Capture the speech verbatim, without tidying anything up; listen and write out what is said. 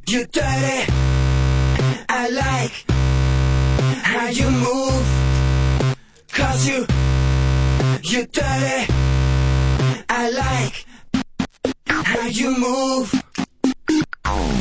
You dirty, I like how you move. Cause you, you dirty, I like how you move.